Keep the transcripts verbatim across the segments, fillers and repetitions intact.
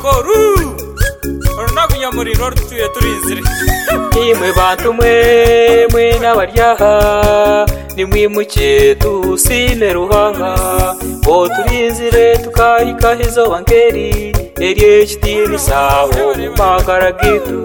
boru orunagunya muri rortuye turinzire imwe bantu mwe mwe n'abaryaha nimwimuke tusine ruhanga bo turinzire tukahika hizo bangeri erye kitini sawo magara gitu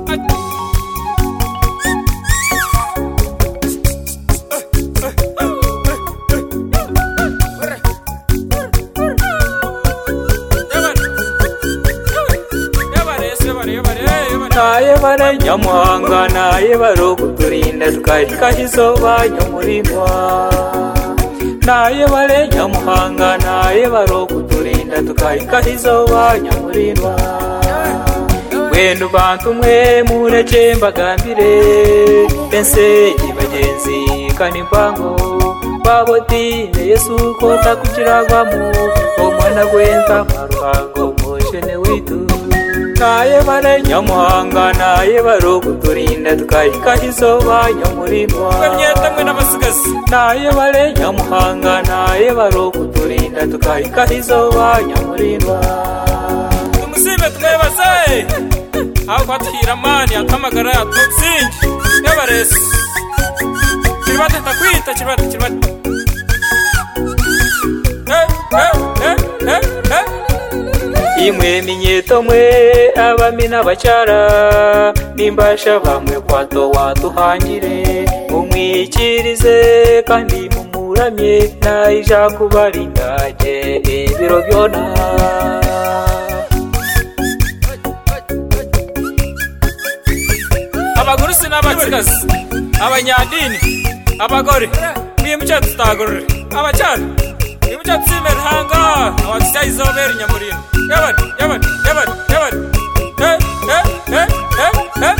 naye bare nyamuhanga naye baro kuturinda tukahika hizoba nyamurindwa naye bare nyamuhanga naye baro kuturinda tukahika hizoba nyamurindwa wenu bantu mwe mureke mbagambire pense bagenzi kanimbango babotine Yesu ko takukiragwamo omwana gwenta maruhango moshene witu naye bare nyamuhanga naye baro kuturinda tukahika hizoba nyamurindwa kwemyeta mwe n'abasigazi naye bare nyamuhanga naye baro kuturinda tukahika hizoba nyamurindwa tumusibe tumebaze aho kwatira mani akamagara yatutsingi yabarese kiribate takwita kiribate kiribate eh eh eh eh imwe minyeto mwe abami n'abacyara nimbasha bamwe kwato watuhangire umwikirize kandi mumuramye naija kubarindaje ibiro byona abagurusi n'abatsigazi abanyandini abagore mwimucyo tutagorore abacyara mwimucyo tsimera hanga abatsayizobera nyamurino yabar yabar yabar yabar eh eh eh eh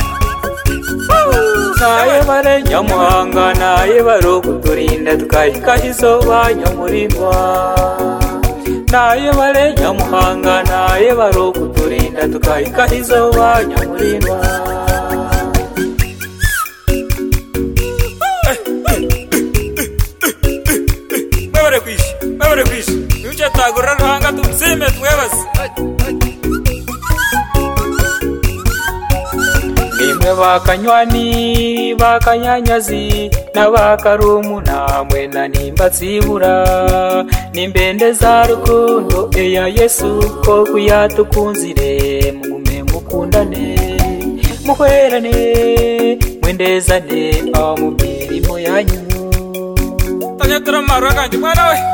naye bare nyamuhanga naye baro kuturinda tukahika hizoba nyamurindwa naye bare nyamuhanga naye baro kuturinda tukahika hizoba nyamurindwa babare kwishi babare kwishi mwimucyo tutagorora hanga tumsime twebaze nimwe bakanywani bakanyanyazi n'abakarumu namwe na nimba zibura nimbende za rukundo eya Yesu ko kuyatukunzire mugume mukundane muhwerane mwendezane aho mu mirimo yanyu tanyatura maru aganje mwana we